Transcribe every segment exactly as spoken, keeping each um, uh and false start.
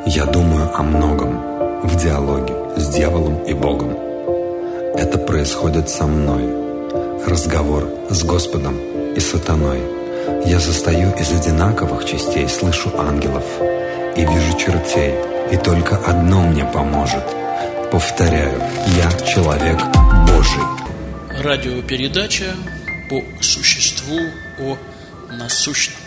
Я думаю о многом в диалоге с дьяволом и Богом. Это происходит со мной. Разговор с Господом и сатаной. Я состою из одинаковых частей, слышу ангелов и вижу чертей, и только одно мне поможет. Повторяю, я человек Божий. Радиопередача по существу о насущном.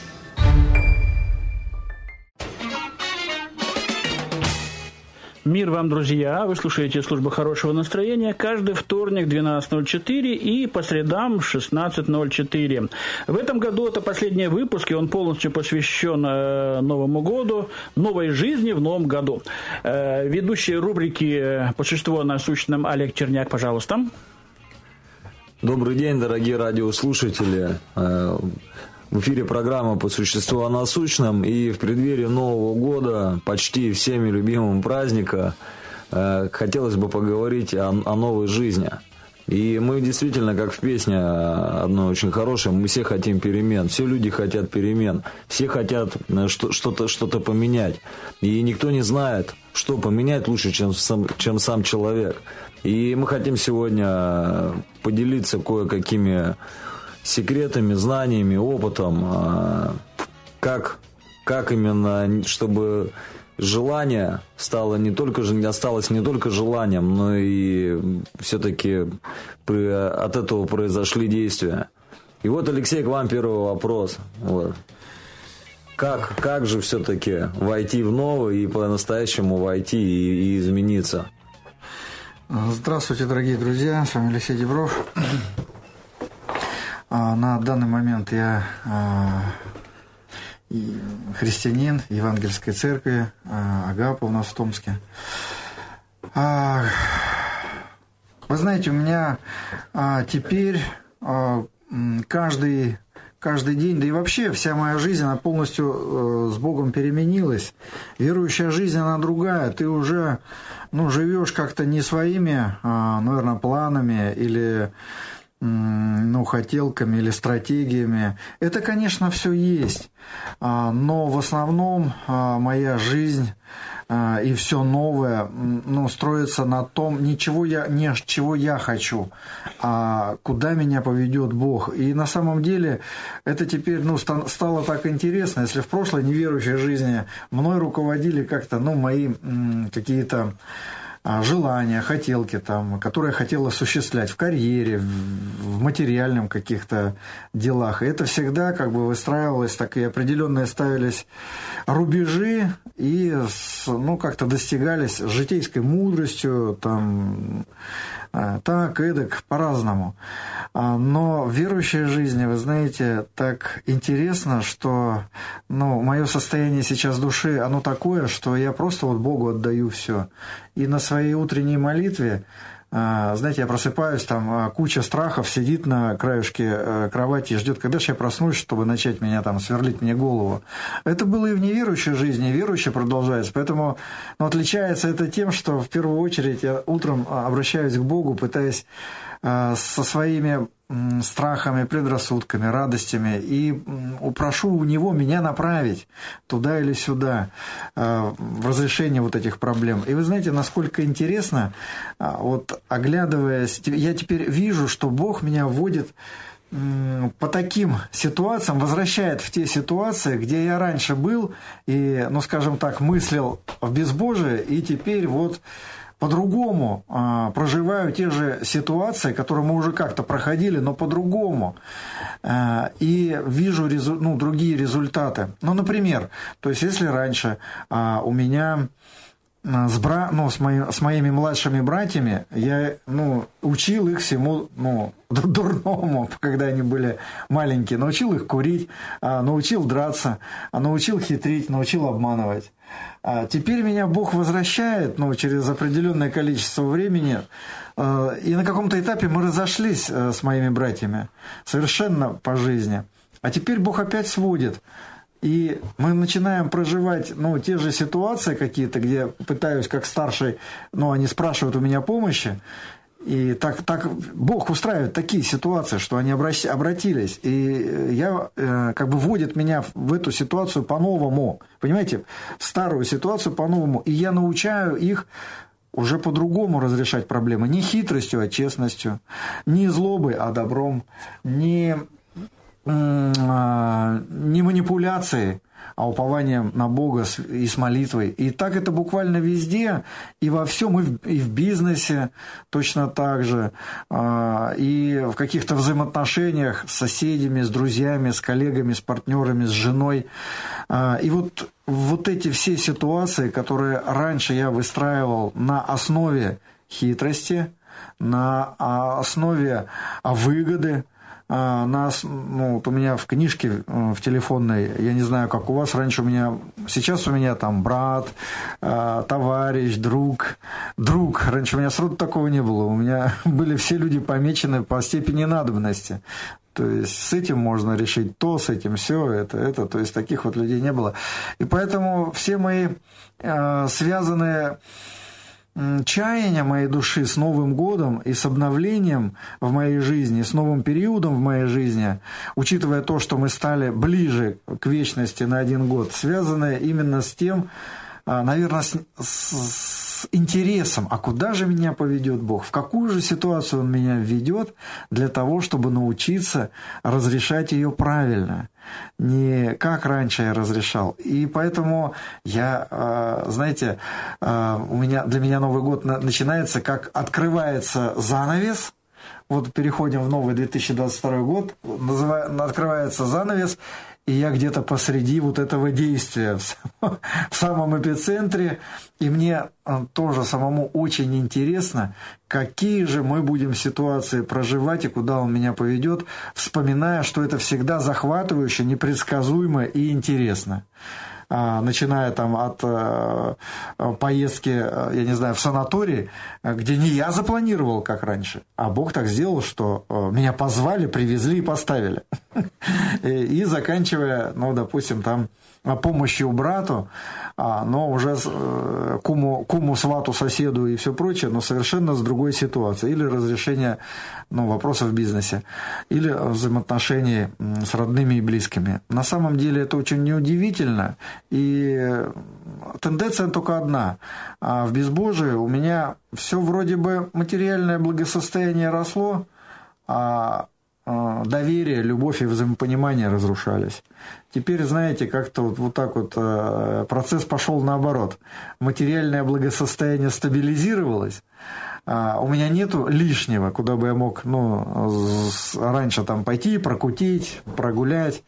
Мир вам, друзья! Вы слушаете службу хорошего настроения каждый вторник двенадцать ноль четыре и по средам шестнадцать ноль четыре. В этом году это последний выпуск, и он полностью посвящен э, Новому году, новой жизни в Новом году. Э, ведущий рубрики «По существу о насущном» Олег Черняк, пожалуйста. Добрый день, дорогие радиослушатели. В эфире программа «По существу о насущном», и в преддверии Нового года, почти всеми любимым праздника, хотелось бы поговорить о, о новой жизни. И мы действительно, как в песне одной очень хорошей, мы все хотим перемен, все люди хотят перемен, все хотят что-то, что-то поменять. И никто не знает, что поменять лучше, чем сам, чем сам человек. И мы хотим сегодня поделиться кое-какими секретами, знаниями, опытом, как, как именно, чтобы желание стало не только, не осталось не только желанием, но и все-таки при, от этого произошли действия. И вот, Алексей, к вам первый вопрос. Вот. Как, как же все-таки войти в новое и по-настоящему войти и, и измениться? Здравствуйте, дорогие друзья, с вами Алексей Дебров. На данный момент я христианин Евангельской церкви Агапа у нас в Томске. Вы знаете, у меня теперь каждый, каждый день, да и вообще вся моя жизнь, она полностью с Богом переменилась. Верующая жизнь, она другая. Ты уже ну, живешь как-то не своими, наверное, планами или... ну, хотелками или стратегиями. Это, конечно, все есть, но в основном моя жизнь и все новое, ну, строится на том, ничего я, не чего я хочу, а куда меня поведет Бог. И на самом деле это теперь, ну, стало так интересно. Если в прошлой неверующей жизни мной руководили как-то, ну, мои какие-то желания, хотелки, там, которые я хотел осуществлять в карьере, в материальном каких-то делах. И это всегда как бы выстраивалось, так и определенные ставились рубежи и ну, как-то достигались житейской мудростью, там, так, эдак, по-разному. Но в верующей жизни, вы знаете, так интересно, что ну, мое состояние сейчас души, оно такое, что я просто вот Богу отдаю все. И на своей утренней молитве, знаете, я просыпаюсь, там куча страхов сидит на краюшке кровати и ждет, когда же я проснусь, чтобы начать меня там сверлить мне голову. Это было и в неверующей жизни, и верующей продолжается. Поэтому ну, отличается это тем, что в первую очередь я утром обращаюсь к Богу, пытаясь со своими страхами, предрассудками, радостями и прошу у Него меня направить туда или сюда в разрешение вот этих проблем. И вы знаете, насколько интересно, вот оглядываясь, я теперь вижу, что Бог меня вводит по таким ситуациям, возвращает в те ситуации, где я раньше был и, ну скажем так, мыслил в безбожие, и теперь вот по-другому а, проживаю те же ситуации, которые мы уже как-то проходили, но по-другому. А, и вижу резу, ну, другие результаты. Ну, например, то есть если раньше а, у меня с, бра... ну, с, мои... с моими младшими братьями я ну, учил их всему ну, дурному, когда они были маленькие. Научил их курить, а, научил драться, а, научил хитрить, научил обманывать. А теперь меня Бог возвращает ну, через определенное количество времени, и на каком-то этапе мы разошлись с моими братьями совершенно по жизни. А теперь Бог опять сводит. И мы начинаем проживать ну, те же ситуации какие-то, где пытаюсь как старший, ну, они спрашивают у меня помощи, И так, так Бог устраивает такие ситуации, что они обратились. И я, как бы вводит меня в эту ситуацию по-новому. Понимаете? В старую ситуацию по-новому. И я научаю их уже по-другому разрешать проблемы. Не хитростью, а честностью. Не злобой, а добром. Не, не манипуляцией, а упованием на Бога и с молитвой. И так это буквально везде, и во всем, и в, и в бизнесе точно так же, и в каких-то взаимоотношениях с соседями, с друзьями, с коллегами, с партнерами, с женой. И вот, вот эти все ситуации, которые раньше я выстраивал на основе хитрости, на основе выгоды, нас, ну, вот у меня в книжке в телефонной, я не знаю, как у вас, раньше у меня, сейчас у меня там брат, товарищ, друг, друг, раньше у меня сроду такого не было, у меня были все люди помечены по степени надобности. То есть с этим можно решить то, с этим все, это, это, то есть таких вот людей не было. И поэтому все мои связанные чаяния моей души с Новым годом и с обновлением в моей жизни, с новым периодом в моей жизни, учитывая то, что мы стали ближе к вечности на один год, связаны именно с тем, наверное, с, с интересом, а куда же меня поведет Бог, в какую же ситуацию Он меня введет для того, чтобы научиться разрешать ее правильно, не как раньше я разрешал. И поэтому я, знаете, у меня, для меня Новый год начинается, как открывается занавес. Вот переходим в новый две тысячи двадцать второй год, открывается занавес, и я где-то посреди вот этого действия, в самом эпицентре, и мне тоже самому очень интересно, какие же мы будем ситуации проживать и куда он меня поведет, вспоминая, что это всегда захватывающе, непредсказуемо и интересно. Начиная там от э, поездки, я не знаю, в санаторий, где не я запланировал, как раньше, а Бог так сделал, что э, меня позвали, привезли и поставили. И заканчивая, ну, допустим, там помощью брату, но уже куму, куму, свату, соседу и все прочее, но совершенно с другой ситуацией. Или разрешение, ну, вопросов в бизнесе, или взаимоотношений с родными и близкими. На самом деле это очень неудивительно, и тенденция только одна. А в безбожии у меня все вроде бы материальное благосостояние росло, а доверие, любовь и взаимопонимание разрушались. Теперь, знаете, как-то вот, вот так вот процесс пошел наоборот. Материальное благосостояние стабилизировалось, у меня нету лишнего, куда бы я мог, ну, раньше там пойти, прокутить, прогулять,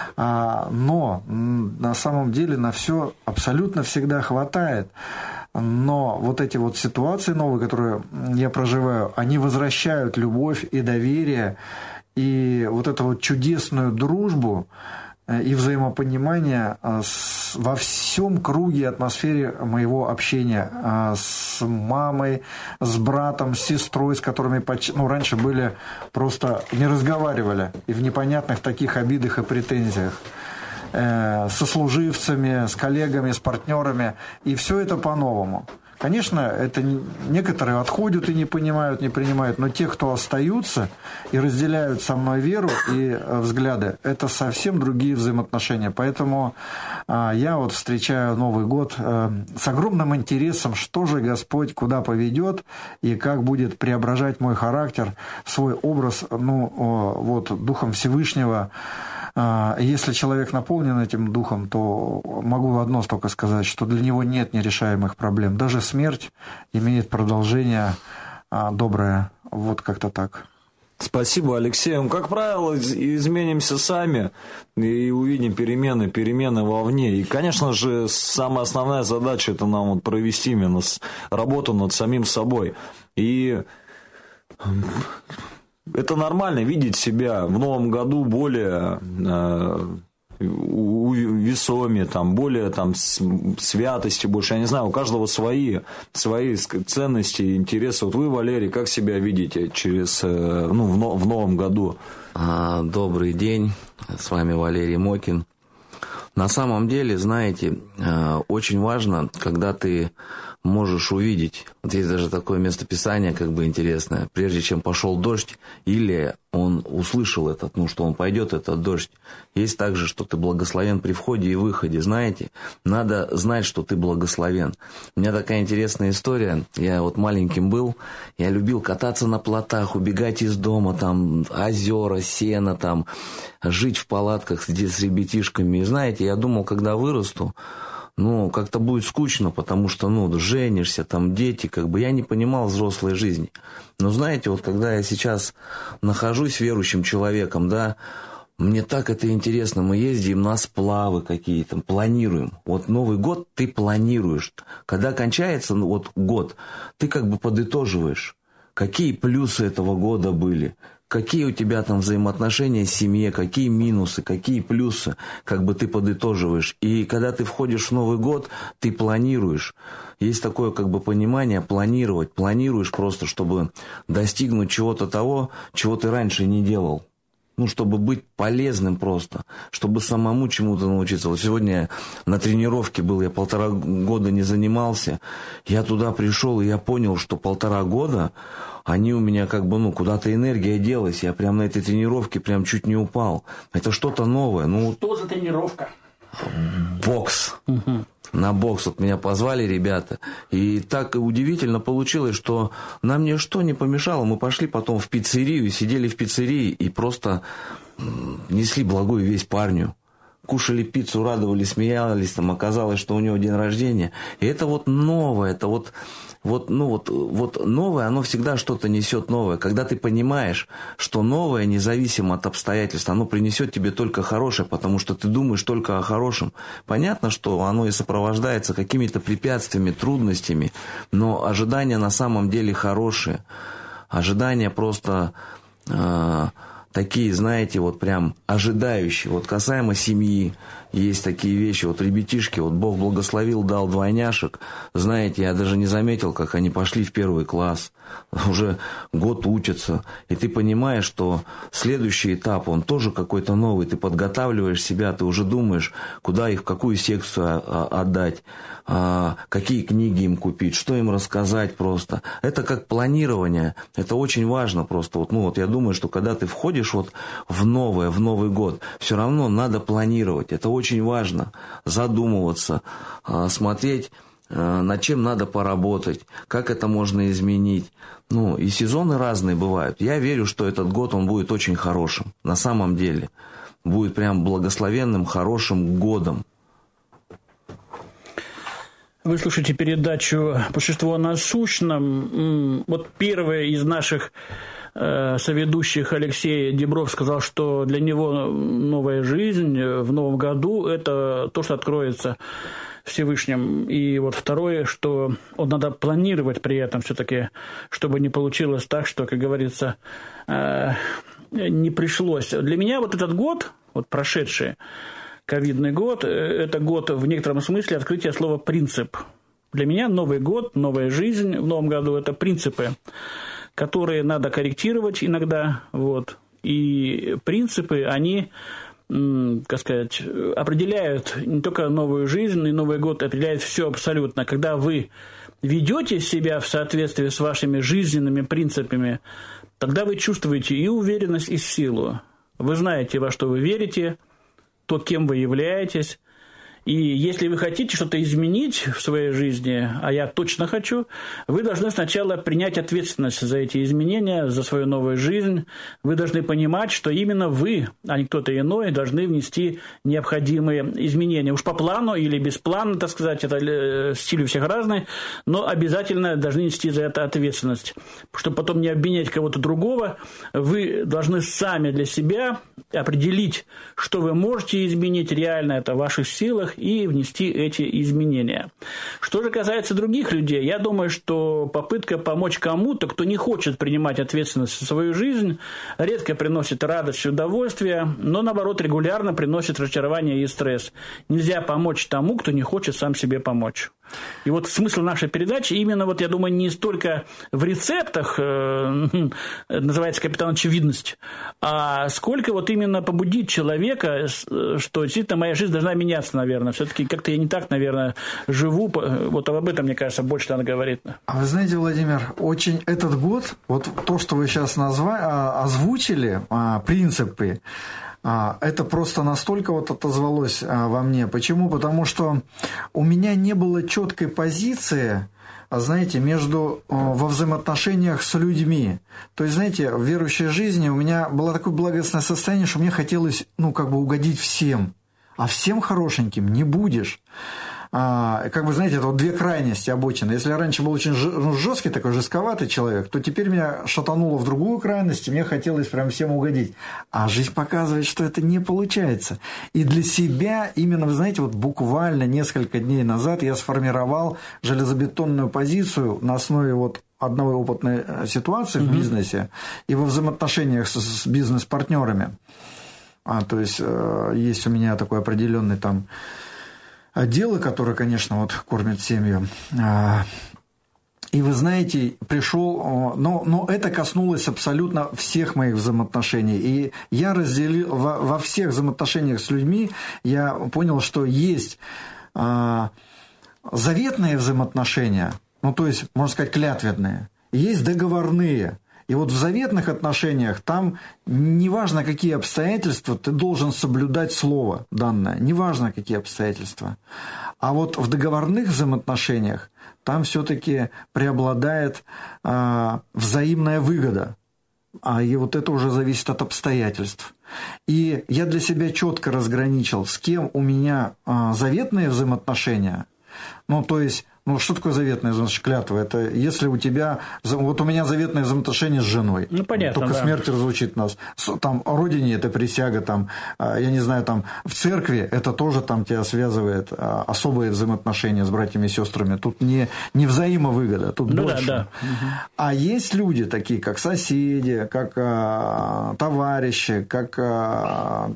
но на самом деле на все абсолютно всегда хватает. Но вот эти вот ситуации новые, которые я проживаю, они возвращают любовь и доверие, и вот эту вот чудесную дружбу и взаимопонимание во всем круге, атмосфере моего общения с мамой, с братом, с сестрой, с которыми, ну, раньше были, просто не разговаривали, и в непонятных таких обидах и претензиях, со служивцами, с коллегами, с партнерами, и все это по-новому. Конечно, это некоторые отходят и не понимают, не принимают, но те, кто остаются и разделяют со мной веру и взгляды, это совсем другие взаимоотношения. Поэтому а, я вот встречаю Новый год а, с огромным интересом, что же Господь куда поведет и как будет преображать мой характер, свой образ, ну, о, вот, Духом Всевышнего. Если человек наполнен этим духом, то могу одно только сказать, что для него нет нерешаемых проблем. Даже смерть имеет продолжение доброе. Вот как-то так. Спасибо, Алексей. Ну, как правило, изменимся сами и увидим перемены, перемены вовне. И, конечно же, самая основная задача – это нам вот провести именно работу над самим собой. И это нормально видеть себя в новом году более э, весомее, там, более там, святости больше. Я не знаю, у каждого свои, свои ценности, интересы. Вот вы, Валерий, как себя видите через, э, ну, в, но, в новом году? Добрый день, с вами Валерий Мокин. На самом деле, знаете, очень важно, когда ты можешь увидеть. Вот есть даже такое местописание, как бы интересное. Прежде чем пошел дождь, или он услышал этот, ну, что он пойдет, этот дождь. Есть также, что ты благословен при входе и выходе. Знаете, надо знать, что ты благословен. У меня такая интересная история. Я вот маленьким был, я любил кататься на плотах, убегать из дома, там, озера, сено, там, жить в палатках с, с ребятишками. И знаете, я думал, когда вырасту, ну, как-то будет скучно, потому что, ну, женишься, там, дети, как бы, я не понимал взрослой жизни. Но, знаете, вот когда я сейчас нахожусь верующим человеком, да, мне так это интересно, мы ездим на сплавы какие-то, планируем. Вот Новый год ты планируешь. Когда кончается, ну, вот год, ты как бы подытоживаешь, какие плюсы этого года были, какие у тебя там взаимоотношения с семьей, какие минусы, какие плюсы, как бы ты подытоживаешь. И когда ты входишь в Новый год, ты планируешь. Есть такое как бы понимание планировать. Планируешь просто, чтобы достигнуть чего-то того, чего ты раньше не делал. Ну, чтобы быть полезным просто, чтобы самому чему-то научиться. Вот сегодня я на тренировке был, я полтора года не занимался. Я туда пришел, и я понял, что полтора года они у меня как бы, ну, куда-то энергия делась. Я прям на этой тренировке прям чуть не упал. Это что-то новое. Ну, что за тренировка? Бокс. Угу. На бокс вот меня позвали ребята. И так удивительно получилось, что нам ничто не помешало. Мы пошли потом в пиццерию, сидели в пиццерии и просто несли благую весть парню. Кушали пиццу, радовались, смеялись, там оказалось, что у него день рождения. И это вот новое, это вот, вот, ну вот, вот новое, оно всегда что-то несет новое. Когда ты понимаешь, что новое, независимо от обстоятельств, оно принесет тебе только хорошее, потому что ты думаешь только о хорошем. Понятно, что оно и сопровождается какими-то препятствиями, трудностями, но ожидания на самом деле хорошие. Ожидания просто... Э- Такие, знаете, вот прям ожидающие. Вот касаемо семьи, есть такие вещи. Вот ребятишки, вот Бог благословил, дал двойняшек. Знаете, я даже не заметил, как они пошли в первый класс. Уже год учатся. И ты понимаешь, что следующий этап, он тоже какой-то новый. Ты подготавливаешь себя, ты уже думаешь, куда их, в какую секцию отдать, какие книги им купить, что им рассказать просто. Это как планирование. Это очень важно просто. Вот, ну, вот я думаю, что когда ты входишь вот в новое, в Новый год, все равно надо планировать. Это очень важно. Задумываться, смотреть, над чем надо поработать, как это можно изменить. Ну, и сезоны разные бывают. Я верю, что этот год, он будет очень хорошим. На самом деле. Будет прям благословенным, хорошим годом. Вы слушаете передачу «Существо о насущном». Вот первый из наших э, соведущих, Алексей Дебров, сказал, что для него новая жизнь в новом году – это то, что откроется Всевышним. И вот второе, что он надо планировать при этом все-таки, чтобы не получилось так, что, как говорится, э, не пришлось. Для меня вот этот год, вот прошедший, ковидный год – это год в некотором смысле открытия слова «принцип». Для меня Новый год, новая жизнь в новом году – это принципы, которые надо корректировать иногда. Вот. И принципы, они, как сказать, определяют не только новую жизнь, но и Новый год определяет все абсолютно. Когда вы ведете себя в соответствии с вашими жизненными принципами, тогда вы чувствуете и уверенность, и силу. Вы знаете, во что вы верите, то, кем вы являетесь. И если вы хотите что-то изменить в своей жизни, а я точно хочу, вы должны сначала принять ответственность за эти изменения, за свою новую жизнь. Вы должны понимать, что именно вы, а не кто-то иной, должны внести необходимые изменения. Уж по плану или без плана, так сказать, это стиль у всех разный, но обязательно должны нести за это ответственность. Чтобы потом не обвинять кого-то другого, вы должны сами для себя определить, что вы можете изменить реально, это в ваших силах, и внести эти изменения. Что же касается других людей, я думаю, что попытка помочь кому-то, кто не хочет принимать ответственность за свою жизнь, редко приносит радость и удовольствие, но, наоборот, регулярно приносит разочарование и стресс. Нельзя помочь тому, кто не хочет сам себе помочь. И вот смысл нашей передачи именно, вот, я думаю, не столько в рецептах, э, называется «Капитан Очевидность», а сколько вот именно побудить человека, что действительно моя жизнь должна меняться, наверное. Все-таки как-то я не так, наверное, живу. Вот об этом, мне кажется, больше надо говорить. А вы знаете, Владимир, очень этот год, вот то, что вы сейчас назвали, озвучили, принципы, это просто настолько вот отозвалось во мне. Почему? Потому что у меня не было четкой позиции, знаете, между, во взаимоотношениях с людьми. То есть, знаете, в верующей жизни у меня было такое благостное состояние, что мне хотелось, ну, как бы угодить всем. А всем хорошеньким не будешь. А, как бы, знаете, это вот две крайности обочины. Если я раньше был очень жесткий, такой жестковатый человек, то теперь меня шатануло в другую крайность, и мне хотелось прям всем угодить. А жизнь показывает, что это не получается. И для себя, именно, вы знаете, вот буквально несколько дней назад я сформировал железобетонную позицию на основе вот одной опытной ситуации mm-hmm. в бизнесе и во взаимоотношениях с, с бизнес-партнерами. А, то есть, э, есть у меня такой определенный там дело, которое, конечно, вот кормит семью. И вы знаете, пришел, но, но это коснулось абсолютно всех моих взаимоотношений. И я разделил во, во всех взаимоотношениях с людьми, я понял, что есть а, заветные взаимоотношения, ну, то есть, можно сказать, клятвенные, есть договорные. И вот в заветных отношениях там неважно, какие обстоятельства, ты должен соблюдать слово данное, неважно, какие обстоятельства. А вот в договорных взаимоотношениях там все-таки преобладает а, взаимная выгода. А и вот это уже зависит от обстоятельств. И я для себя четко разграничил, с кем у меня а, заветные взаимоотношения. Ну, то есть, ну, что такое заветное, значит, клятва? Это если у тебя... Вот у меня заветное взаимоотношение с женой. Ну, понятно, только да. смерть разлучит нас. Там, родине это присяга, там, я не знаю, там, в церкви это тоже там тебя связывает особые взаимоотношения с братьями и сестрами. Тут не, не взаимовыгода, тут ну, больше. Да, да. А есть люди такие, как соседи, как а, товарищи, как... А,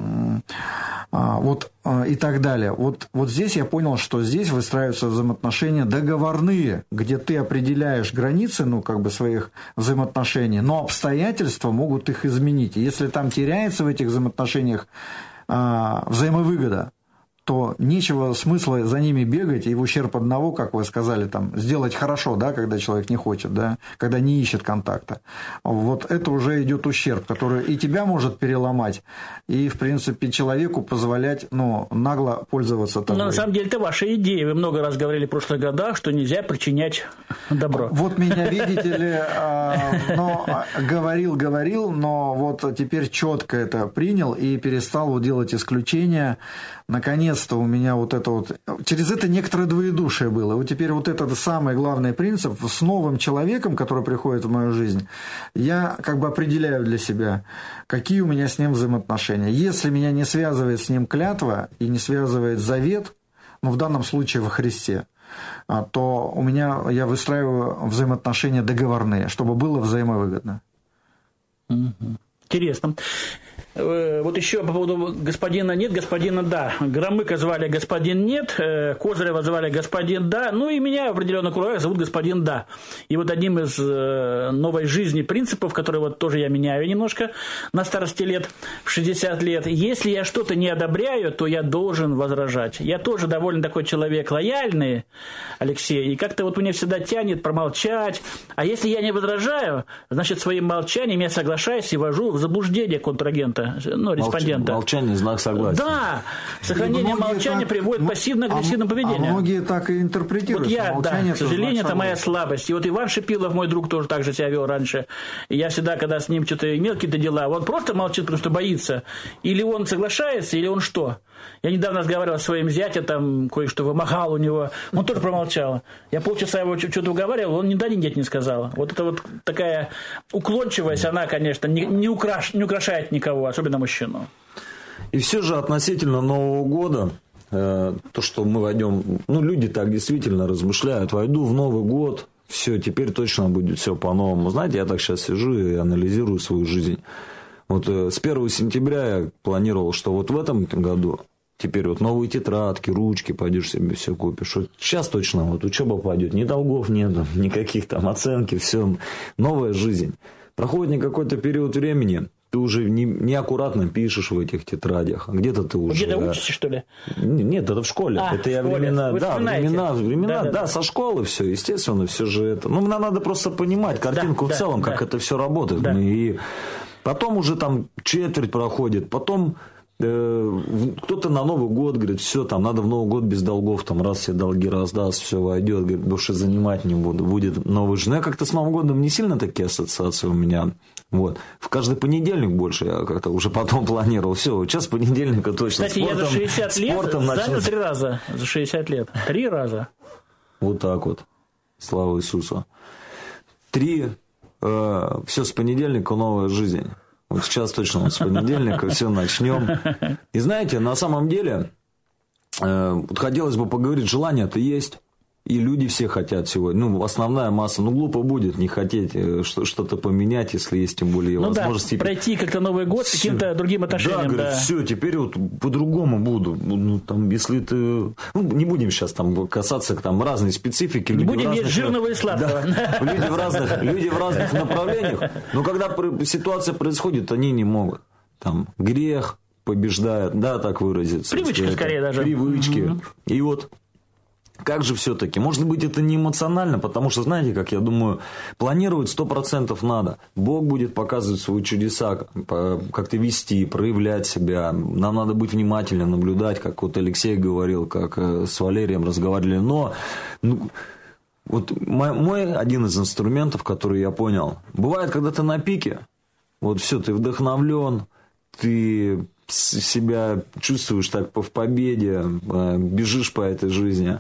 а, вот и так далее. Вот, вот здесь я понял, что здесь выстраиваются взаимоотношения договорные, где ты определяешь границы, ну, как бы своих взаимоотношений, но обстоятельства могут их изменить. И если там теряется в этих взаимоотношениях а, взаимовыгода, то нечего смысла за ними бегать и в ущерб одного, как вы сказали, там, сделать хорошо, да, когда человек не хочет, да, когда не ищет контакта. Вот это уже идет ущерб, который и тебя может переломать, и, в принципе, человеку позволять, ну, нагло пользоваться тобой. Но на самом деле это ваша идея. Вы много раз говорили в прошлых годах, что нельзя причинять добро. Вот меня, видите ли, говорил, говорил, но вот теперь четко это принял и перестал делать исключения. Наконец-то у меня вот это вот... Через это некоторое двоедушие было. Вот теперь вот этот самый главный принцип. С новым человеком, который приходит в мою жизнь, я как бы определяю для себя, какие у меня с ним взаимоотношения. Если меня не связывает с ним клятва и не связывает завет, ну, в данном случае во Христе, то у меня, я выстраиваю взаимоотношения договорные, чтобы было взаимовыгодно. Интересно. Вот еще по поводу господина нет, господина да. Громыка звали господин нет, Козырева звали господин да, ну и меня в определенных кругах зовут господин да. И вот одним из новой жизни принципов, которые вот тоже я меняю немножко на старости лет, в шестьдесят лет, если я что-то не одобряю, то я должен возражать. Я тоже довольно такой человек лояльный, Алексей, и как-то вот меня всегда тянет промолчать. А если я не возражаю, значит своим молчанием я соглашаюсь и ввожу в заблуждение контрагента. Ну, респондента. Молчание – знак согласия. Да, сохранение молчания так, приводит к пассивно-агрессивному а, поведению. А многие так и интерпретируют. Вот я, да, к сожалению, это моя слабость. И вот Иван Шипилов, мой друг, тоже так же себя вел раньше. И я всегда, когда с ним что-то имел какие-то дела, он просто молчит, потому что боится. Или он соглашается, или он что? Я недавно разговаривал со своим зятем, там кое-что вымогал у него. Он тоже промолчал. Я полчаса его что-то уговаривал, он ни да, ни нет не сказал. Вот это вот такая уклончивость, она, конечно, не, не, украш, не украшает никого, особенно мужчину. И все же относительно Нового года, э, то, что мы войдем, ну, люди так действительно размышляют, войду в Новый год, все, теперь точно будет все по-новому. Знаете, я так сейчас сижу и анализирую свою жизнь. Вот э, с первого сентября я планировал, что вот в этом году Теперь вот новые тетрадки, ручки пойдешь себе все купишь. Вот сейчас точно вот учеба пойдет, ни долгов нет, никаких там оценки, все. Новая жизнь. Проходит не какой-то период времени, ты уже не, неаккуратно пишешь в этих тетрадях. Где-то ты уже... Где-то учишься, что ли? Нет, это в школе. А, это в я школе. времена... Вы да, времена, времена да, да, да, да, со школы все, естественно, все же это... Ну, нам надо просто понимать картинку да, в целом, да, как да. это все работает. Да. И потом уже там четверть проходит, потом... Кто-то на Новый год говорит, все, там надо в Новый год без долгов, там раз все долги раздаст, все войдет, говорит, больше занимать не буду, будет новый жизнь. Я как-то с Новым годом не сильно такие ассоциации у меня. Вот. В каждый понедельник больше я как-то уже потом планировал. Все, вот сейчас понедельника точно. Кстати, спортом, я за шестьдесят лет спортом занял начну... три раза. За шестьдесят лет. Три раза. Вот так вот. Слава Иисусу. Три. Э, все, с понедельника новая жизнь. Вот сейчас точно вот с понедельника все начнем. И знаете, на самом деле, э, вот хотелось бы поговорить, желание-то есть. И люди все хотят сегодня. Ну, основная масса. Ну, глупо будет не хотеть что-то поменять, если есть тем более ну, возможности. Да, пройти как-то Новый год с каким-то другим отношением. Да, говорит, да. все, теперь вот по-другому буду. Ну, там, если ты... Ну, не будем сейчас там касаться там, разной специфики. Не люди будем разных... есть жирного и сладкого. Да, люди, в разных, люди в разных направлениях. Но когда ситуация происходит, они не могут. Там грех побеждает, да, так выразиться. Привычки скорее даже. Привычки. Угу. И вот... Как же все-таки? Может быть, это не эмоционально, потому что, знаете, как я думаю, планировать сто процентов надо. Бог будет показывать свои чудеса, как-то вести, проявлять себя. Нам надо быть внимательным, наблюдать, как вот Алексей говорил, как с Валерием разговаривали. Но ну, вот мой, мой один из инструментов, который я понял, бывает, когда ты на пике, вот все, ты вдохновлен, ты... себя чувствуешь так в победе, бежишь по этой жизни.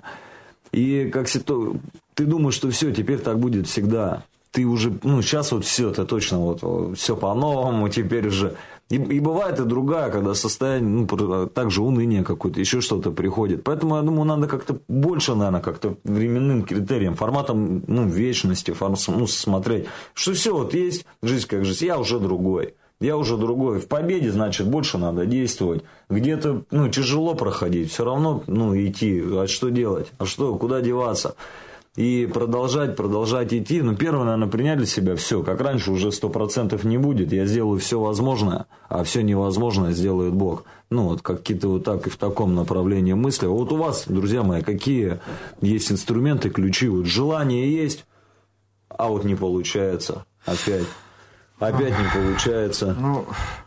И как ситу... ты думаешь, что все, теперь так будет всегда. Ты уже, ну, сейчас вот все, это точно вот все по-новому, теперь уже. И, и бывает и другая, когда состояние, ну, также уныние какое-то, еще что-то приходит. Поэтому, я думаю, надо как-то больше, наверное, как-то временным критерием, форматом, ну, вечности, форм... ну, смотреть, что все, вот есть жизнь как жизнь, я уже другой. Я уже другой. В победе, значит, больше надо действовать. Где-то, ну, тяжело проходить. Все равно, ну, идти. А что делать? А что? Куда деваться? И продолжать, продолжать идти. Ну, первое, наверное, принять для себя все. Как раньше уже сто процентов не будет. Я сделаю все возможное, а все невозможное сделает Бог. Ну, вот какие-то вот так и в таком направлении мысли. Вот у вас, друзья мои, какие есть инструменты, ключи? Вот желание есть, а вот не получается опять. Опять не получается. Ну,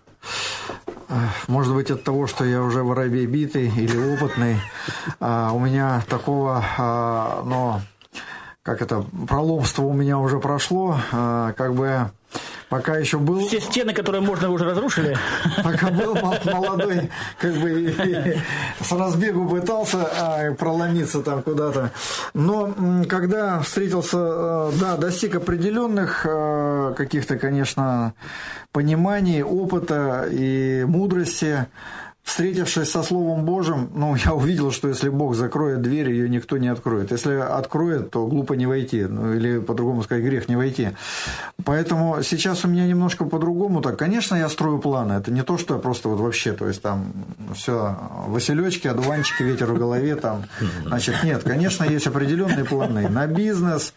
может быть, от того, что я уже воробей битый или опытный, а, у меня такого, а, но, как это, проломство у меня уже прошло, а, как бы... Пока еще был... Все стены, которые можно, уже разрушили. Пока был молодой, как бы и, и с разбегу пытался а, проломиться там куда-то. Но когда встретился, да, достиг определенных а, каких-то, конечно, пониманий, опыта и мудрости, встретившись со Словом Божьим, ну, я увидел, что если Бог закроет дверь, ее никто не откроет. Если откроет, то глупо не войти. Ну, или, по-другому сказать, грех не войти. Поэтому сейчас у меня немножко по-другому так. Конечно, я строю планы. Это не то, что я просто вот вообще, то есть там все, василечки, одуванчики, ветер в голове там. Значит, нет, конечно, есть определенные планы на бизнес,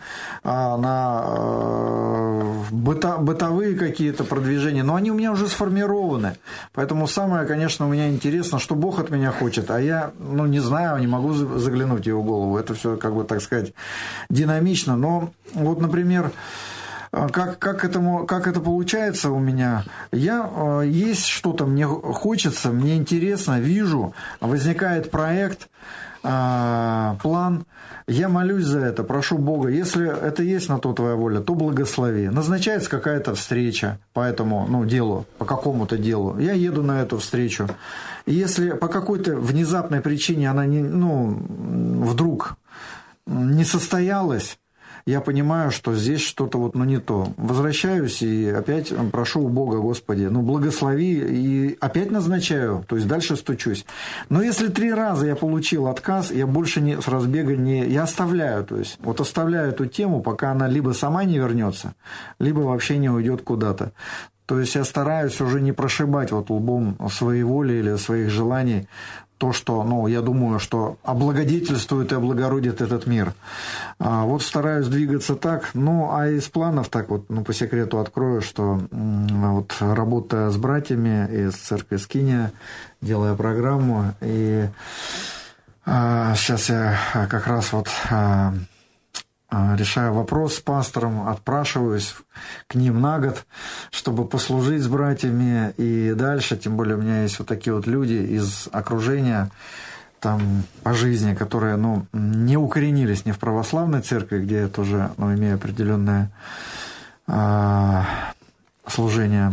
на быто, бытовые какие-то продвижения, но они у меня уже сформированы. Поэтому самое, конечно, у меня интересно, что Бог от меня хочет, а я, ну, не знаю, не могу заглянуть в его голову. Это все, как бы, так сказать, динамично. Но вот, например, как, как, этому, как это получается у меня? Я, есть что-то, мне хочется, мне интересно, вижу, возникает проект, план, я молюсь за это, прошу Бога, если это есть на то твоя воля, то благослови. Назначается какая-то встреча по этому, ну, делу, по какому-то делу. Я еду на эту встречу. И если по какой-то внезапной причине она не, ну, вдруг не состоялась, я понимаю, что здесь что-то вот, ну, не то. Возвращаюсь и опять прошу у Бога, Господи, ну, благослови, и опять назначаю, то есть дальше стучусь. Но если три раза я получил отказ, я больше не, с разбега не... Я оставляю, то есть вот оставляю эту тему, пока она либо сама не вернется, либо вообще не уйдет куда-то. То есть я стараюсь уже не прошибать вот лбом своей воли или своих желаний, то, что, ну, я думаю, что облагодетельствует и облагородит этот мир. А вот стараюсь двигаться так. Ну, а из планов так вот, ну, по секрету открою, что вот работая с братьями из церкви Скиния, делая программу, и а, сейчас я как раз вот а, решаю вопрос с пастором, отпрашиваюсь к ним на год, чтобы послужить с братьями и дальше. Тем более у меня есть вот такие вот люди из окружения там по жизни, которые, ну, не укоренились ни в православной церкви, где я тоже, ну, имею определенное а, служение,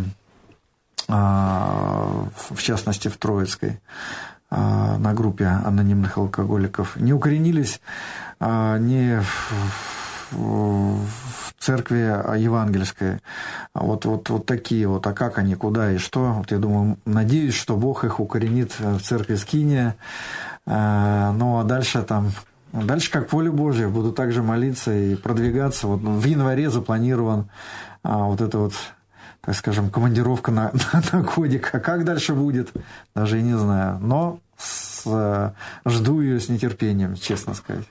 а, в частности в Троицкой, а, на группе анонимных алкоголиков, не укоренились а, не в, в церкви евангельской. Вот, вот, вот такие вот. А как они, куда и что? Вот я думаю, надеюсь, что Бог их укоренит в церкви Скиния. А, ну, а дальше там... Дальше, как воля Божья, буду также молиться и продвигаться. Вот в январе запланирован а, вот эта вот, так скажем, командировка на, на, на кодик. А как дальше будет, даже и не знаю. Но с, жду ее с нетерпением, честно сказать.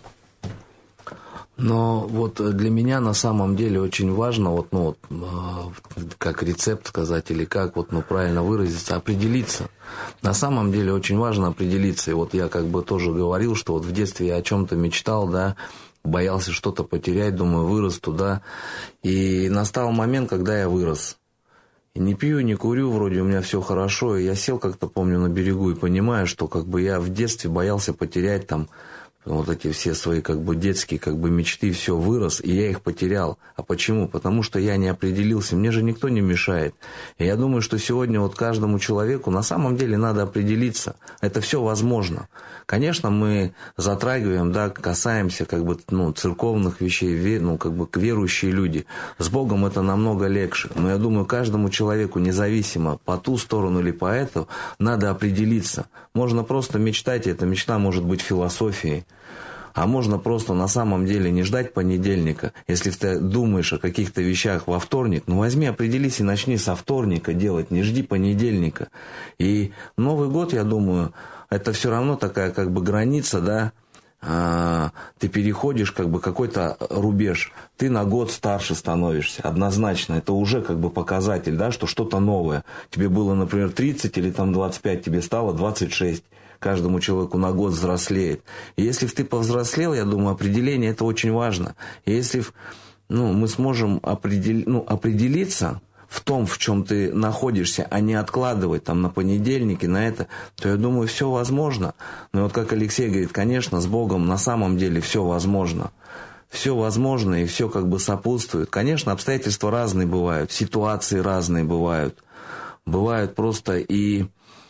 Но вот для меня на самом деле очень важно, вот, ну, вот, как рецепт сказать, или как вот, ну, правильно выразиться, определиться. На самом деле очень важно определиться. И вот я как бы тоже говорил, что вот в детстве я о чем-то мечтал, да, боялся что-то потерять, думаю, вырасту, да. И настал момент, когда я вырос. И не пью, не курю, вроде у меня все хорошо. И я сел как-то, помню, на берегу и понимаю, что как бы я в детстве боялся потерять там вот эти все свои как бы детские как бы мечты, все, вырос, и я их потерял. А почему? Потому что я не определился, мне же никто не мешает. И я думаю, что сегодня вот каждому человеку на самом деле надо определиться. Это все возможно. Конечно, мы затрагиваем, да, касаемся как бы, ну, церковных вещей, ну, как бы верующие люди. С Богом это намного легче. Но я думаю, каждому человеку, независимо по ту сторону или по эту, надо определиться. Можно просто мечтать, и эта мечта может быть философией. А можно просто на самом деле не ждать понедельника. Если ты думаешь о каких-то вещах во вторник, ну возьми, определись и начни со вторника делать, не жди понедельника. И Новый год, я думаю, это все равно такая как бы граница, да, а, ты переходишь как бы какой-то рубеж, ты на год старше становишься, однозначно, это уже как бы показатель, да, что что-то новое. Тебе было, например, тридцать или там двадцать пять, тебе стало двадцать шесть. Каждому человеку на год взрослеет. И если ты повзрослел, я думаю, определение это очень важно. И если, ну, мы сможем определ... ну, определиться в том, в чем ты находишься, а не откладывать там на понедельники, на это, то я думаю, все возможно. Но вот как Алексей говорит, конечно, с Богом на самом деле все возможно. Все возможно и все как бы сопутствует. Конечно, обстоятельства разные бывают, ситуации разные бывают. Бывают просто и...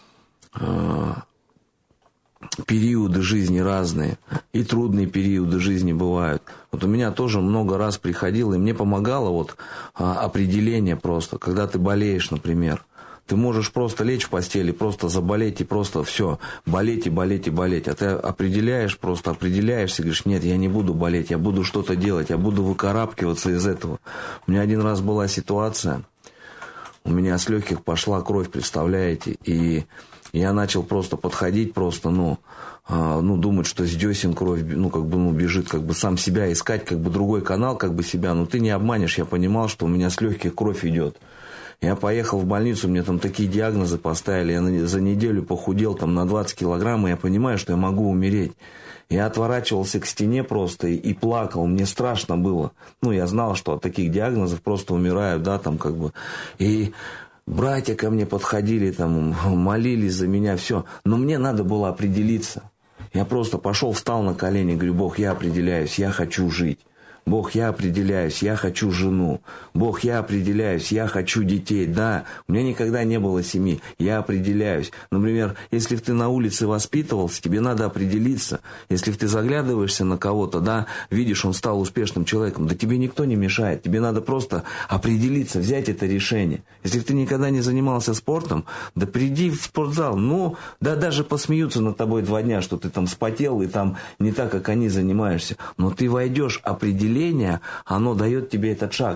Э- периоды жизни разные, и трудные периоды жизни бывают. Вот у меня тоже много раз приходило, и мне помогало вот а, определение просто, когда ты болеешь, например. Ты можешь просто лечь в постели, просто заболеть и просто все, болеть и болеть и болеть. А ты определяешь, просто определяешься, говоришь, нет, я не буду болеть, я буду что-то делать, я буду выкарабкиваться из этого. У меня один раз была ситуация, у меня с легких пошла кровь, представляете, и... Я начал просто подходить, просто, ну, а, ну, думать, что с десен кровь, ну, как бы, ну, бежит, как бы сам себя искать, как бы другой канал, как бы себя. Но ты не обманешь, я понимал, что у меня с легких кровь идет. Я поехал в больницу, мне там такие диагнозы поставили, я за неделю похудел там на двадцать килограмм, и я понимаю, что я могу умереть. Я отворачивался к стене просто и, и плакал, мне страшно было. Ну, я знал, что от таких диагнозов просто умирают, да, там, как бы, и... Братья ко мне подходили, там, молились за меня, все. Но мне надо было определиться. Я просто пошел, встал на колени, говорю, Бог, я определяюсь, я хочу жить. Бог, я определяюсь, я хочу жену. Бог, я определяюсь, я хочу детей. Да, у меня никогда не было семьи, я определяюсь. Например, если ты на улице воспитывался, тебе надо определиться. Если ты заглядываешься на кого-то, да, видишь, он стал успешным человеком, да тебе никто не мешает. Тебе надо просто определиться, взять это решение. Если ты никогда не занимался спортом, да приди в спортзал. Ну, да даже посмеются над тобой два дня, что ты там вспотел и там не так, как они занимаешься. Но ты войдешь, определиться, оно дает тебе этот шаг.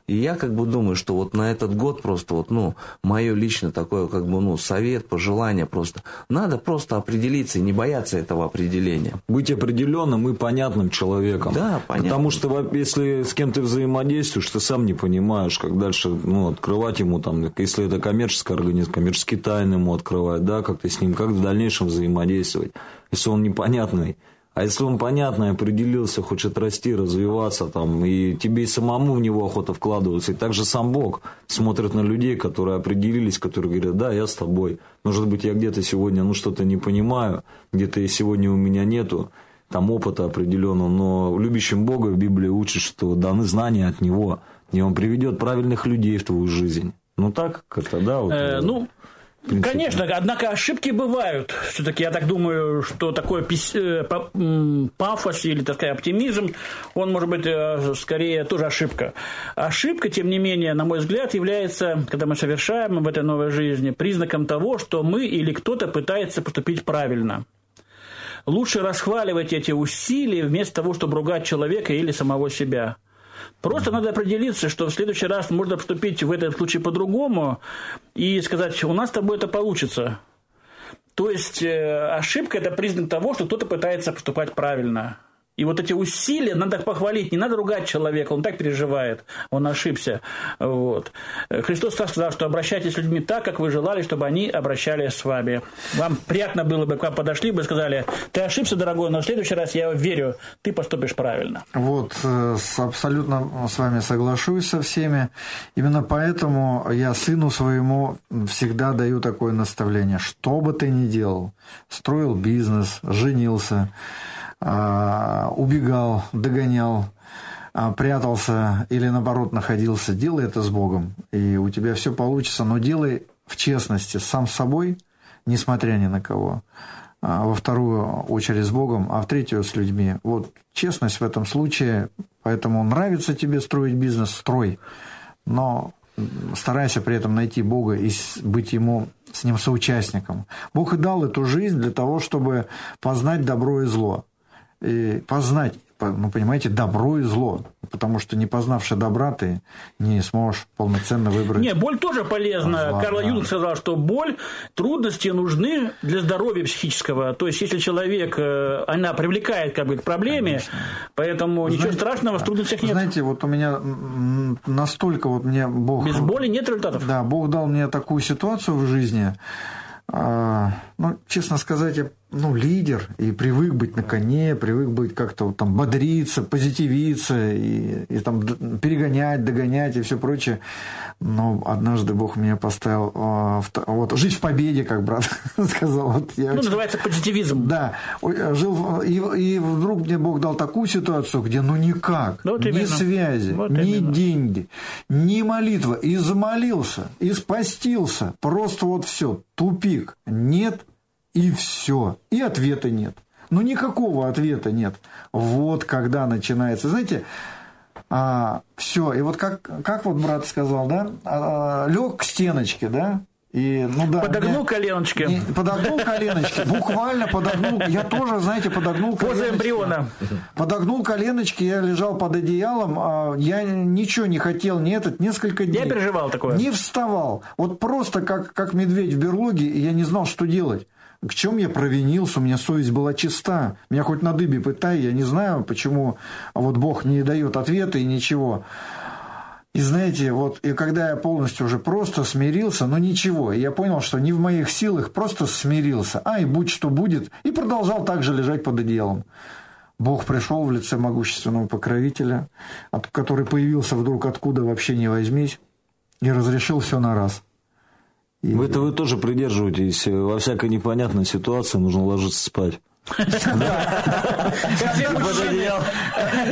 И я как бы думаю, что вот на этот год просто вот, ну, мое лично такое, как бы, ну, совет, пожелание просто. Надо просто определиться и не бояться этого определения. Быть определенным и понятным человеком. Да, понятно. Потому что если с кем ты взаимодействуешь, ты сам не понимаешь, как дальше, ну, открывать ему там, если это коммерческая организация, коммерческие тайны ему открывать, да, как ты с ним, как в дальнейшем взаимодействовать, если он непонятный. А если он понятный, определился, хочет расти, развиваться, там, и тебе и самому в него охота вкладываться, и также сам Бог смотрит на людей, которые определились, которые говорят, да, я с тобой. Может быть, я где-то сегодня, ну, что-то не понимаю, где-то и сегодня у меня нету там опыта определенного, но любящим Бога в Библии учат, что даны знания от Него, и Он приведет правильных людей в твою жизнь. Ну, так как-то, да? Вот, э, ну... Конечно, однако ошибки бывают. Все-таки я так думаю, что такой пафос или, так сказать, оптимизм, он может быть скорее тоже ошибка. Ошибка, тем не менее, на мой взгляд, является, когда мы совершаем в этой новой жизни, признаком того, что мы или кто-то пытается поступить правильно. Лучше расхваливать эти усилия вместо того, чтобы ругать человека или самого себя. Просто надо определиться, что в следующий раз можно поступить в этом случае по-другому и сказать, у нас с тобой это получится. То есть ошибка – это признак того, что кто-то пытается поступать правильно. И вот эти усилия надо похвалить, не надо ругать человека, он так переживает, он ошибся. Вот. Христос сказал, что обращайтесь с людьми так, как вы желали, чтобы они обращались с вами. Вам приятно было бы, к вам подошли бы и сказали, ты ошибся, дорогой, но в следующий раз я верю, ты поступишь правильно. Вот, абсолютно с вами соглашусь со всеми. Именно поэтому я сыну своему всегда даю такое наставление. Что бы ты ни делал, строил бизнес, женился, убегал, догонял, прятался или, наоборот, находился, делай это с Богом, и у тебя все получится, но делай в честности сам с собой, несмотря ни на кого, во вторую очередь с Богом, а в третью с людьми. Вот честность в этом случае, поэтому нравится тебе строить бизнес, строй, но старайся при этом найти Бога и быть Ему с Ним соучастником. Бог и дал эту жизнь для того, чтобы познать добро и зло. И познать, ну, понимаете, добро и зло. Потому что не познавши добра, ты не сможешь полноценно выбрать. Не, боль тоже полезна. Зла, Карл да. Юнг сказал, что боль, трудности нужны для здоровья психического. То есть, если человек, она привлекает как бы к проблеме, конечно. Поэтому знаете, ничего страшного в трудностях нет. Знаете, вот у меня настолько вот мне Бог... Без боли нет результатов. Да, Бог дал мне такую ситуацию в жизни. А, ну, честно сказать, я ну, лидер и привык быть на коне, привык быть как-то вот, там бодриться, позитивиться и, и там перегонять, догонять и все прочее. Но однажды Бог меня поставил а, в, вот, жить в победе, как брат сказал. Вот я ну, очень... называется позитивизм. Да. Жил, и, и вдруг мне Бог дал такую ситуацию, где ну никак, вот ни именно. связи, вот ни именно. деньги, ни молитва. И замолился, и спастился. Просто вот все, тупик. Нет. И все. И ответа нет. Ну, никакого ответа нет. Вот когда начинается. Знаете, а, все. И вот как, как вот брат сказал, да, а, лег к стеночке, да, и, ну, да, подогнул мне, коленочки. Не, подогнул коленочки. Буквально подогнул. Я тоже, знаете, подогнул коленочки. Поза эмбриона. Подогнул коленочки, я лежал под одеялом, я ничего не хотел, не этот, несколько дней. Я переживал такое. Не вставал. Вот просто как, как медведь в берлоге, и я не знал, что делать. К чему я провинился, у меня совесть была чиста. Меня хоть на дыбе пытай, я не знаю, почему вот Бог не дает ответа и ничего. И знаете, вот и когда я полностью уже просто смирился, но ничего, и я понял, что не в моих силах, просто смирился. А, и будь что будет, и продолжал также лежать под одеялом. Бог пришел в лице могущественного покровителя, который появился вдруг откуда вообще не возьмись, и разрешил все на раз. И... Это вы тоже придерживаетесь. Во всякой непонятной ситуации нужно ложиться спать. Когда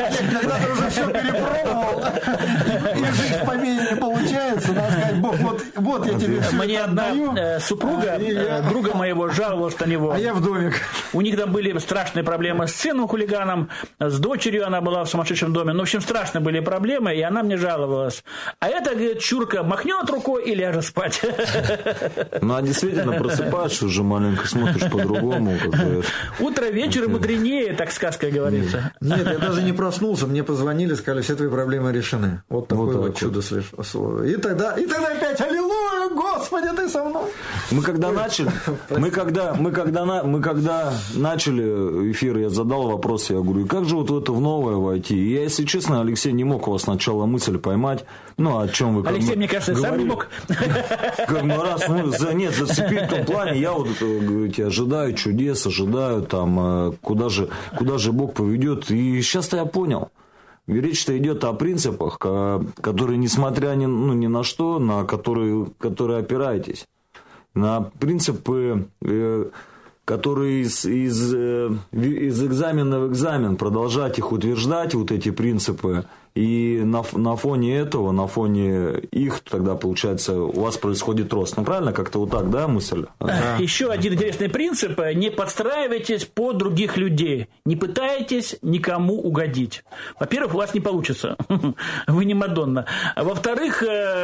ты уже все перепробовал, и жить в победе не получается, надо сказать, Бог, вот вот я тебе все Мне одна э, супруга, э, друга моего, жаловалась на него. А я в домик. У них там были страшные проблемы с сыном хулиганом, с дочерью она была в сумасшедшем доме. Ну, в общем, страшные были проблемы, и она мне жаловалась. А это, говорит, чурка махнет рукой и ляжет спать. Ну, а действительно, просыпаешься, уже маленько смотришь по-другому. Утро вечером мудренее, так сказка говорится. Нет, я даже не проснулся, мне позвонили, сказали, все твои проблемы решены. Вот такое вот, вот чудо сошло. И тогда, и тогда опять, аллилуйя, Господи, ты со мной. Мы когда начали, мы когда, мы когда, мы когда начали эфир, я задал вопрос, я говорю, как же вот в это в новое войти? И я, если честно, Алексей, не мог у вас сначала мысль поймать, ну, о чем вы... Алексей, мне кажется, говорили, сам не мог. Как бы раз, ну, за, нет, зацепить в том плане, я вот, говорите, ожидаю чудес, ожидаю там, куда же, куда же Бог поведет. И сейчас-то я понял. Речь-то идет о принципах, которые, несмотря ни, ну, ни на что, на которые, которые опираетесь. На принципы, которые из, из, из экзамена в экзамен продолжать их утверждать, вот эти принципы. И на, на фоне этого, на фоне их, тогда, получается, у вас происходит рост. Ну, правильно? Как-то вот так, да, мысль? Да. Еще один интересный принцип. Не подстраивайтесь под других людей. Не пытайтесь никому угодить. Во-первых, у вас не получится. Вы не Мадонна. Во-вторых,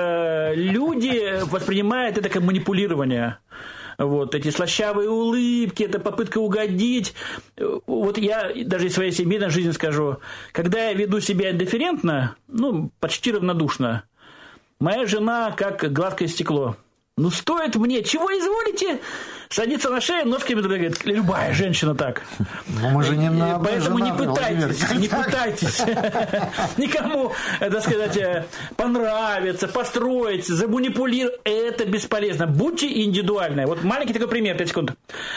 люди воспринимают это как манипулирование. Вот, эти слащавые улыбки, это попытка угодить. Вот я даже из своей семейной жизни скажу, когда я веду себя индифферентно, ну, почти равнодушно, моя жена как гладкое стекло. Ну, стоит мне, чего изволите? Садится на шею, ножками говорит, любая женщина так. Но мы же не на одной Поэтому жена, не пытайтесь, Владимир, не пытайтесь никому, так сказать, понравиться, построить, заманипулировать. Это бесполезно. Будьте индивидуальны. Вот маленький такой пример, пять секунд.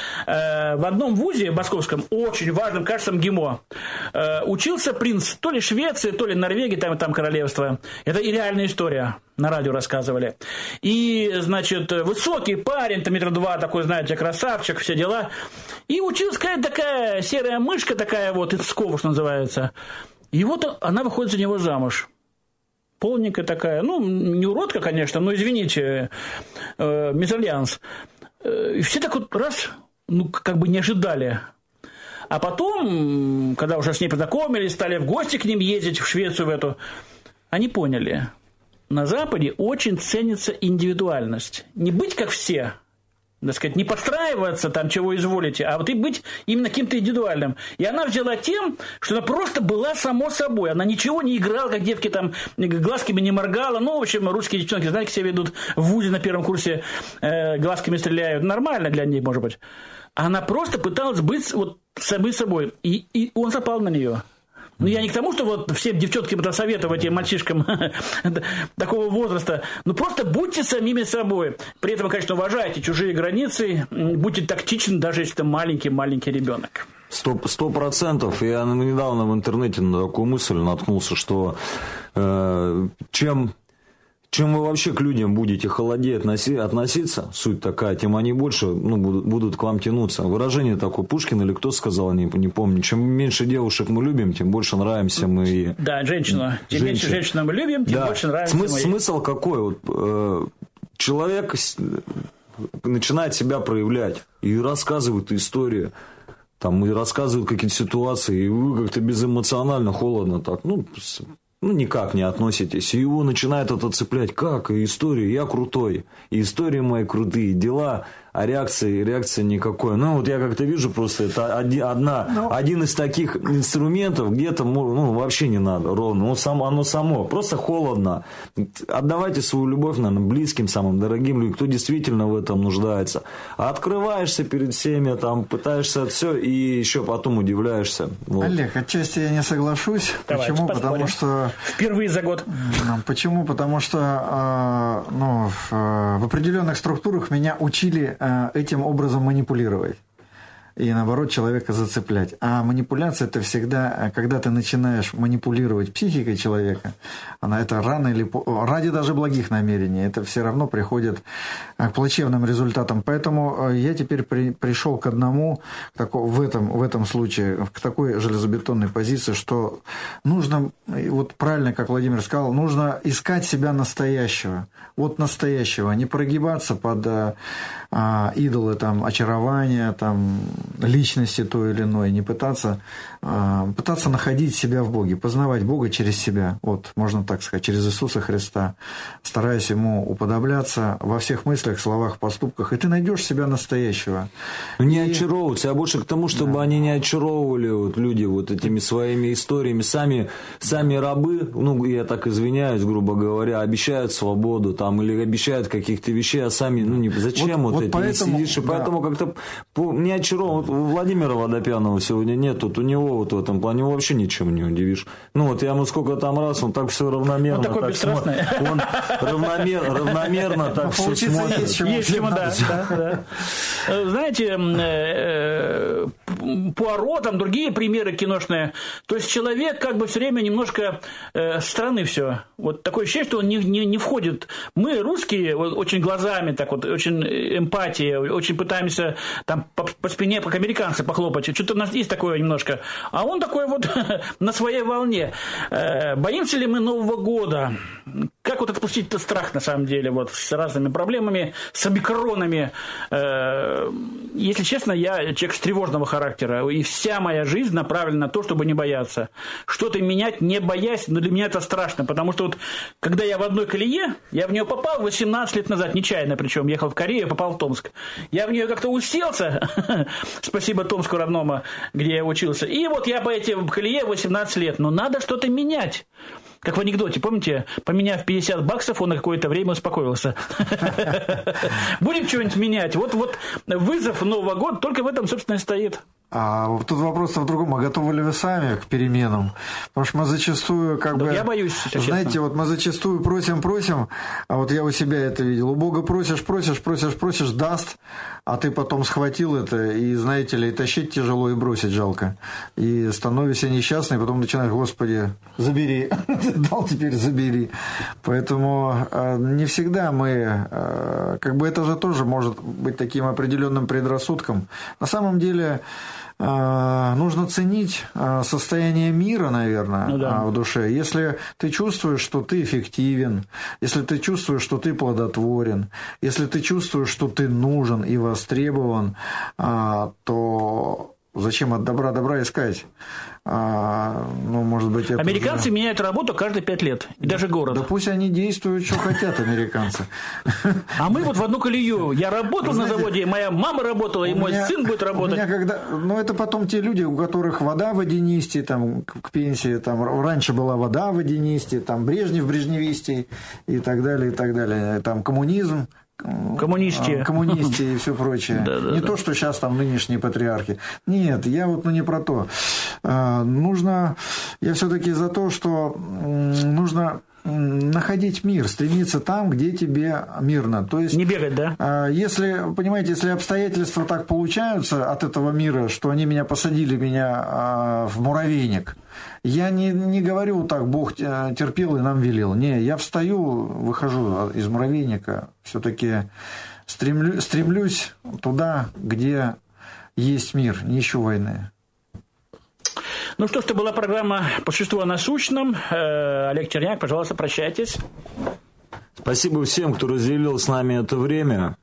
В одном вузе московском, очень важном, кажется, МГИМО, учился принц то ли Швеции, то ли Норвегии, там, там королевство. Это и реальная история. На радио рассказывали. И, значит, высокий парень, там метра два, такой, знаете, красавчик, все дела. И училась какая-то такая серая мышка, такая вот, Ицкова, что называется. И вот она выходит за него замуж. Полненькая такая, ну, не уродка, конечно, но, извините, э, мезальянс. И все так вот раз, ну, как бы не ожидали. А потом, когда уже с ней познакомились, стали в гости к ним ездить, в Швецию в эту, они поняли – на Западе очень ценится индивидуальность. Не быть как все, так сказать, не подстраиваться там, чего изволите, а вот и быть именно каким-то индивидуальным. И она взяла тем, что она просто была само собой. Она ничего не играла, как девки там глазками не моргала. Ну, в общем, русские девчонки, знаете, себя ведут в вузе на первом курсе, э, глазками стреляют. Нормально для них, может быть. Она просто пыталась быть вот самой собой. И, и он запал на нее. Ну, я не к тому, что вот всем девчонкам это советовать, и мальчишкам такого возраста. Ну, просто будьте самими собой. При этом, конечно, уважайте чужие границы, будьте тактичны, даже если это маленький-маленький ребенок. Сто, сто процентов. Я недавно в интернете на такую мысль наткнулся, что э, чем... Чем вы вообще к людям будете холоднее относиться, суть такая, тем они больше ну, будут, будут к вам тянуться. Выражение такое Пушкин или кто сказал, не, не помню. Чем меньше девушек мы любим, тем больше нравимся мы. Да, женщина. Чем женщина. меньше женщин мы любим, тем да. больше нравимся Смыс, мы. Смысл какой? Вот, э, человек начинает себя проявлять и рассказывает историю. Там, и рассказывают какие-то ситуации, и вы как-то безэмоционально, холодно так, ну... ну, никак не относитесь, и его начинает это цеплять. Как? И история, я крутой, и истории мои крутые, дела, а реакции, реакции никакой. Ну, вот я как-то вижу просто, это один, одна, ну, один из таких инструментов, где-то, ну, вообще не надо, ровно, ну, само, оно само, просто холодно. Отдавайте свою любовь, наверное, близким, самым дорогим людям, кто действительно в этом нуждается. А открываешься перед всеми, там, пытаешься все, и еще потом удивляешься. Вот. Олег, отчасти я не соглашусь. Давайте Почему? поспорим. Потому что... Впервые за год. Почему? Потому что э, ну, в, в определенных структурах меня учили э, этим образом манипулировать. и, наоборот, человека зацеплять. А манипуляция – это всегда, когда ты начинаешь манипулировать психикой человека, она это рано или позже, ради даже благих намерений, это все равно приходит к плачевным результатам. Поэтому я теперь при, пришел к одному, к такому, в, этом, в этом случае, к такой железобетонной позиции, что нужно, вот правильно, как Владимир сказал, нужно искать себя настоящего. Вот настоящего, не прогибаться под а, идолы там, очарования, там, личности той или иной, не пытаться, а, пытаться находить себя в Боге, познавать Бога через себя, вот, можно так сказать, через Иисуса Христа, стараясь Ему уподобляться во всех мыслях, словах, поступках, и ты найдешь себя настоящего. Не и... очаровываться, а больше к тому, чтобы да. они не очаровывали вот, люди вот этими своими историями, сами, сами рабы, ну, я так извиняюсь, грубо говоря, обещают свободу там, или обещают каких-то вещей, а сами, ну, не, зачем вот, вот, вот эти, поэтому, сидишь, и да. поэтому как-то не очарован. Вот Владимира Водопьянова сегодня нет, вот у него вот в этом плане вообще ничем не удивишь. Ну, вот я ему сколько там раз, он так все равномерно. Он такой так бесстрастный. Смо... Он равномер... равномерно так все смотрит. Есть чему, есть чему да, да, да. Знаете, Пуаро, там другие примеры киношные, то есть человек как бы все время немножко э, со стороны все. Вот такое ощущение, что он не, не, не входит. Мы, русские, очень глазами, так вот, очень эмпатия, очень пытаемся там по, по спине, как американцы, похлопать. Что-то у нас есть такое немножко. А он такой вот на своей волне. Э, боимся ли мы Нового года? Как вот отпустить этот страх, на самом деле, вот с разными проблемами, с омикронами? Э, если честно, я человек с тревожного характера, и вся моя жизнь направлена на то, чтобы не бояться. Что-то менять, не боясь, но для меня это страшно, потому что вот, когда я в одной колее, я в нее попал восемнадцать лет назад, нечаянно причем, ехал в Корею, попал в Томск. Я в нее как-то уселся, спасибо Томску родному, где я учился, и вот я по этой колее восемнадцать лет, но надо что-то менять. Как в анекдоте, помните, поменяв пятьдесят баксов, он на какое-то время успокоился. Будем что-нибудь менять. Вот, вот вызов Нового года только в этом, собственно, и стоит. А тут вопрос в другом. А готовы ли вы сами к переменам? Потому что мы зачастую как да бы... Я боюсь, знаете, честно. вот мы зачастую просим-просим, а вот я у себя это видел. У Бога просишь, просишь, просишь, просишь, даст, а ты потом схватил это, и, знаете ли, тащить тяжело и бросить жалко. И становишься несчастным, и потом начинаешь, Господи, забери. Дал, теперь забери. Поэтому э, не всегда мы... Э, как бы это же тоже может быть таким определенным предрассудком. На самом деле... Нужно ценить состояние мира, наверное, ну, да. в душе. Если ты чувствуешь, что ты эффективен, если ты чувствуешь, что ты плодотворен, если ты чувствуешь, что ты нужен и востребован, то зачем от добра добра искать? А, ну, может быть, это американцы уже... меняют работу каждые пять лет, и даже город. Да пусть они действуют, что хотят, американцы. А мы вот в одну колею. Я работал на заводе, моя мама работала, и мой сын будет работать. У меня когда... Ну, это потом те люди, у которых вода в водянисте, там, к пенсии, там, раньше была вода в водянисте, там, Брежнев, брежневистей, и так далее, и так далее. Там, коммунизм. Коммунистия. Коммунистия и все прочее. Да, да, не да. то, что сейчас там нынешние патриархи. Нет, я вот ну, не про то. А, нужно, я все-таки за то, что нужно находить мир, стремиться там, где тебе мирно. То есть, не бегать, да? Если, понимаете, если обстоятельства так получаются от этого мира, что они меня посадили меня в муравейник, я не, не говорю так, Бог терпел и нам велел. Не, я встаю, выхожу из муравейника, все-таки стремлю, стремлюсь туда, где есть мир, не ищу войны. Ну что ж, это была программа «По существу о насущном». Олег Черняк, пожалуйста, прощайтесь. Спасибо всем, кто разделил с нами это время.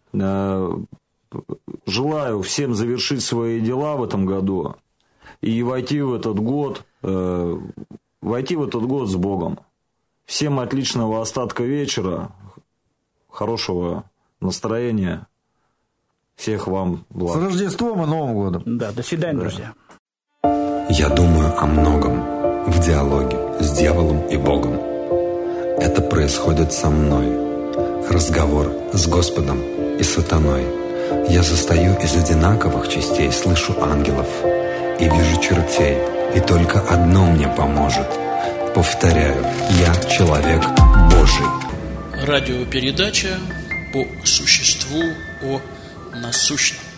Желаю всем завершить свои дела в этом году и войти в этот год, войти в этот год с Богом. Всем отличного остатка вечера, хорошего настроения. Всех вам благ. С Рождеством и Новым годом. Да, до свидания, да. Друзья. Я думаю о многом в диалоге с дьяволом и Богом. Это происходит со мной. Разговор с Господом и сатаной. Я застаю из одинаковых частей, слышу ангелов и вижу чертей, и только одно мне поможет. Повторяю, я человек Божий. Радиопередача «По существу о насущном».